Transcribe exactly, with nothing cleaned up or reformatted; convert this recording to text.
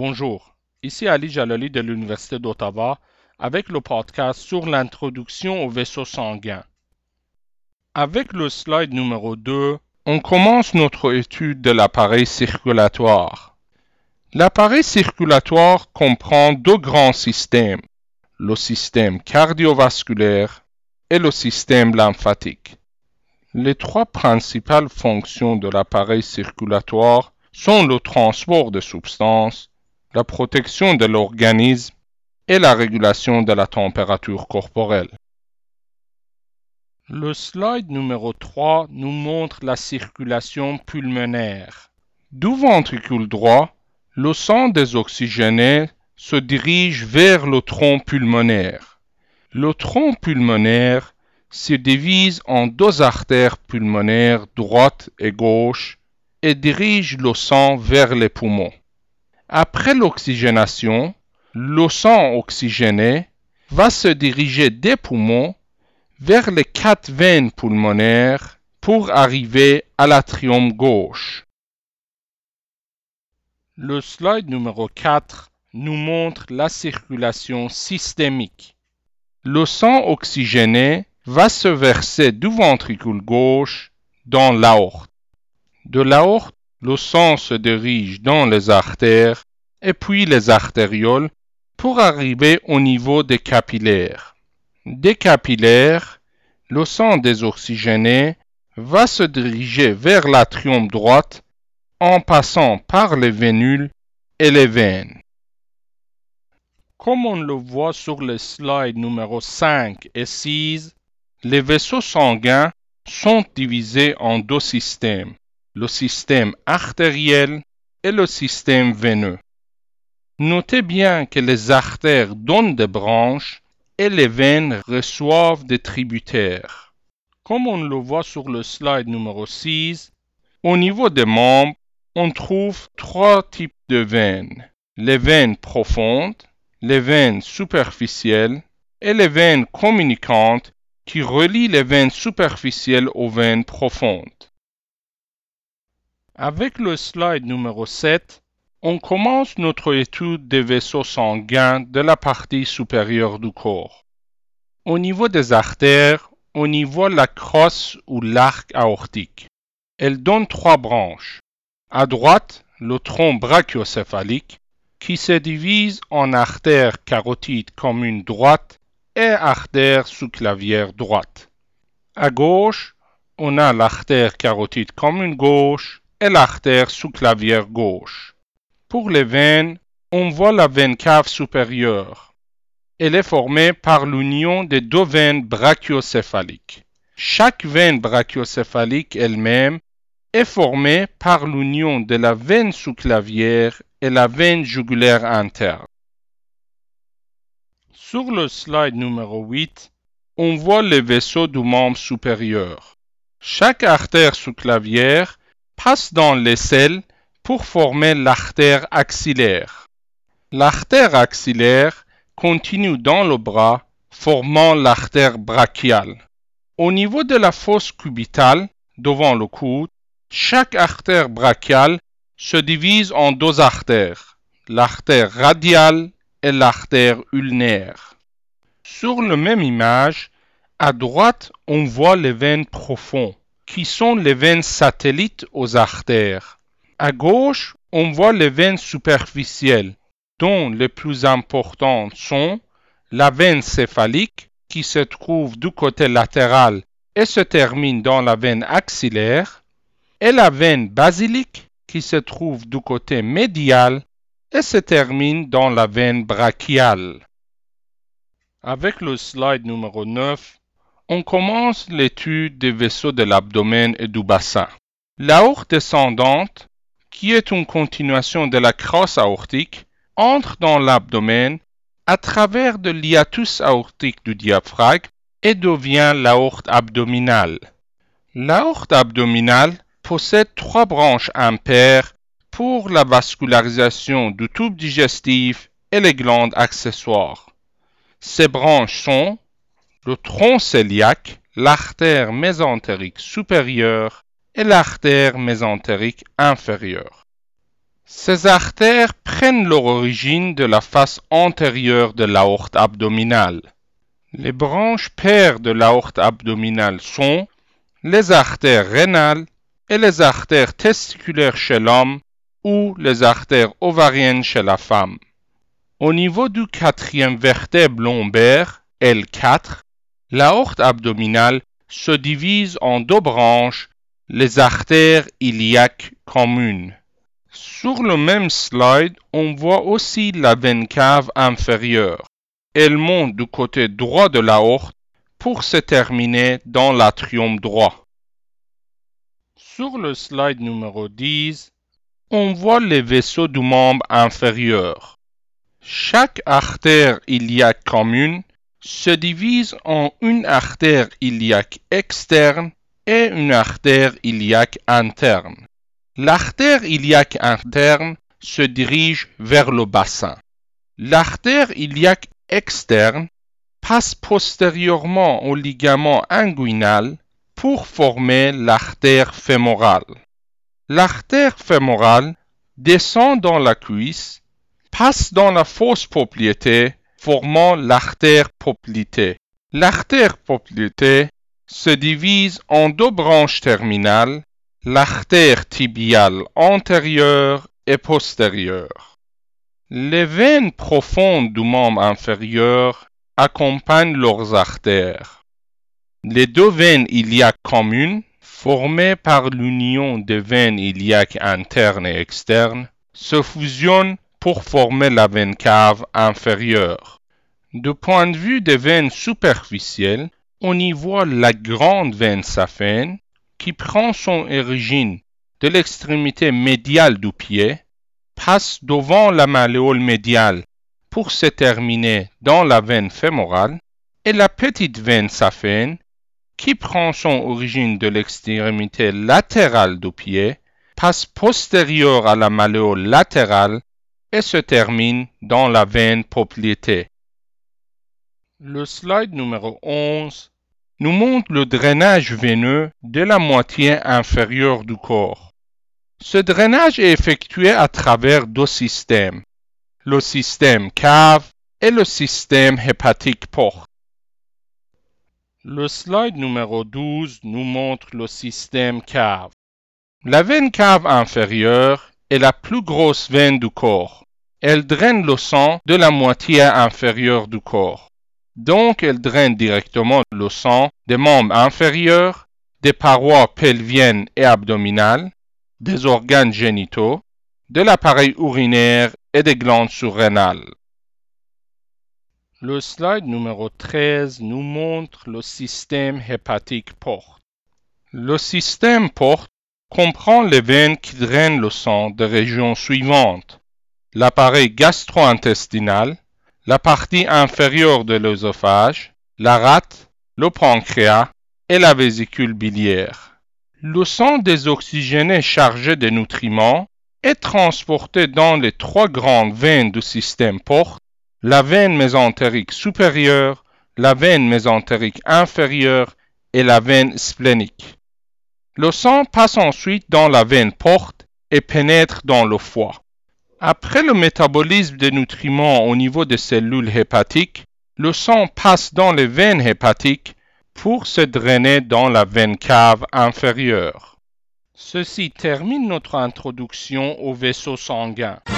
Bonjour, ici Ali Jalali de l'Université d'Ottawa avec le podcast sur l'introduction au vaisseau sanguin. Avec le slide numéro deux, on commence notre étude de l'appareil circulatoire. L'appareil circulatoire comprend deux grands systèmes, le système cardiovasculaire et le système lymphatique. Les trois principales fonctions de l'appareil circulatoire sont le transport de substances, la protection de l'organisme et la régulation de la température corporelle. Le slide numéro trois nous montre la circulation pulmonaire. Du ventricule droit, le sang désoxygéné se dirige vers le tronc pulmonaire. Le tronc pulmonaire se divise en deux artères pulmonaires droite et gauche et dirige le sang vers les poumons. Après l'oxygénation, le sang oxygéné va se diriger des poumons vers les quatre veines pulmonaires pour arriver à l'atrium gauche. Le slide numéro quatre nous montre la circulation systémique. Le sang oxygéné va se verser du ventricule gauche dans l'aorte. De l'aorte, le sang se dirige dans les artères et puis les artérioles pour arriver au niveau des capillaires. Des capillaires, le sang désoxygéné va se diriger vers l'atrium droite en passant par les vénules et les veines. Comme on le voit sur le slide numéro cinq et six, les vaisseaux sanguins sont divisés en deux systèmes, le système artériel et le système veineux. Notez bien que les artères donnent des branches et les veines reçoivent des tributaires. Comme on le voit sur le slide numéro six, au niveau des membres, on trouve trois types de veines. Les veines profondes, les veines superficielles et les veines communicantes qui relient les veines superficielles aux veines profondes. Avec le slide numéro sept, on commence notre étude des vaisseaux sanguins de la partie supérieure du corps. Au niveau des artères, on y voit la crosse ou l'arc aortique. Elle donne trois branches. À droite, le tronc brachiocéphalique qui se divise en artère carotide commune droite et artère sous-clavière droite. À gauche, on a l'artère carotide commune gauche et l'artère sous-clavière gauche. Pour les veines, on voit la veine cave supérieure. Elle est formée par l'union des deux veines brachiocéphaliques. Chaque veine brachiocéphalique elle-même est formée par l'union de la veine sous-clavière et la veine jugulaire interne. Sur le slide numéro huit, on voit les vaisseaux du membre supérieur. Chaque artère sous-clavière passe dans l'aisselle pour former l'artère axillaire. L'artère axillaire continue dans le bras, formant l'artère brachiale. Au niveau de la fosse cubitale, devant le coude, chaque artère brachiale se divise en deux artères, l'artère radiale et l'artère ulnaire. Sur la même image, à droite, on voit les veines profondes, qui sont les veines satellites aux artères. À gauche, on voit les veines superficielles, dont les plus importantes sont la veine céphalique, qui se trouve du côté latéral et se termine dans la veine axillaire, et la veine basilique, qui se trouve du côté médial et se termine dans la veine brachiale. Avec le slide numéro neuf, on commence l'étude des vaisseaux de l'abdomen et du bassin. L'aorte descendante, qui est une continuation de la crosse aortique, entre dans l'abdomen à travers le hiatus aortique du diaphragme et devient l'aorte abdominale. L'aorte abdominale possède trois branches impaires pour la vascularisation du tube digestif et les glandes accessoires. Ces branches sont le tronc cœliaque, l'artère mésentérique supérieure et l'artère mésentérique inférieure. Ces artères prennent leur origine de la face antérieure de l'aorte abdominale. Les branches pères de l'aorte abdominale sont les artères rénales et les artères testiculaires chez l'homme ou les artères ovariennes chez la femme. Au niveau du quatrième vertèbre lombaire, L quatre, l'aorte abdominale se divise en deux branches, les artères iliaques communes. Sur le même slide, on voit aussi la veine cave inférieure. Elle monte du côté droit de l'aorte pour se terminer dans l'atrium droit. Sur le slide numéro dix, on voit les vaisseaux du membre inférieur. Chaque artère iliaque commune se divise en une artère iliaque externe et une artère iliaque interne. L'artère iliaque interne se dirige vers le bassin. L'artère iliaque externe passe postérieurement au ligament inguinal pour former l'artère fémorale. L'artère fémorale descend dans la cuisse, passe dans la fosse poplitée, formant l'artère poplitée. L'artère poplitée se divise en deux branches terminales, l'artère tibiale antérieure et postérieure. Les veines profondes du membre inférieur accompagnent leurs artères. Les deux veines iliaques communes, formées par l'union des veines iliaques internes et externes, se fusionnent pour former la veine cave inférieure. Du point de vue des veines superficielles, on y voit la grande veine saphène qui prend son origine de l'extrémité médiale du pied, passe devant la malléole médiale pour se terminer dans la veine fémorale, et la petite veine saphène qui prend son origine de l'extrémité latérale du pied, passe postérieure à la malléole latérale et se termine dans la veine poplitée. Le slide numéro onze nous montre le drainage veineux de la moitié inférieure du corps. Ce drainage est effectué à travers deux systèmes, le système cave et le système hépatique porte. Le slide numéro douze nous montre le système cave. La veine cave inférieure est la plus grosse veine du corps. Elle draine le sang de la moitié inférieure du corps. Donc, elle draine directement le sang des membres inférieurs, des parois pelviennes et abdominales, des organes génitaux, de l'appareil urinaire et des glandes surrénales. Le slide numéro treize nous montre le système hépatique porte. Le système porte comprend les veines qui drainent le sang des régions suivantes: l'appareil gastro-intestinal, la partie inférieure de l'œsophage, la rate, le pancréas et la vésicule biliaire. Le sang désoxygéné chargé de nutriments est transporté dans les trois grandes veines du système porte, la veine mésentérique supérieure, la veine mésentérique inférieure et la veine splénique. Le sang passe ensuite dans la veine porte et pénètre dans le foie. Après le métabolisme des nutriments au niveau des cellules hépatiques, le sang passe dans les veines hépatiques pour se drainer dans la veine cave inférieure. Ceci termine notre introduction aux vaisseaux sanguins.